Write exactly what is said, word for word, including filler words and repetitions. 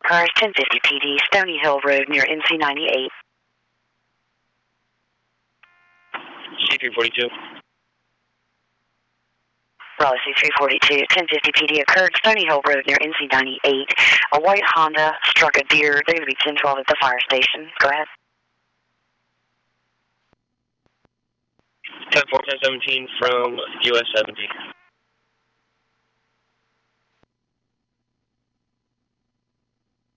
cars, ten fifty P D, Stony Hill Road near N C ninety-eight. C three forty-two. Raleigh C three forty-two, ten fifty P D occurred, Stony Hill Road near N C ninety-eight. A white Honda struck a deer. They would be ten twelve at the fire station. Go ahead. ten four, ten seventeen from U S seventy.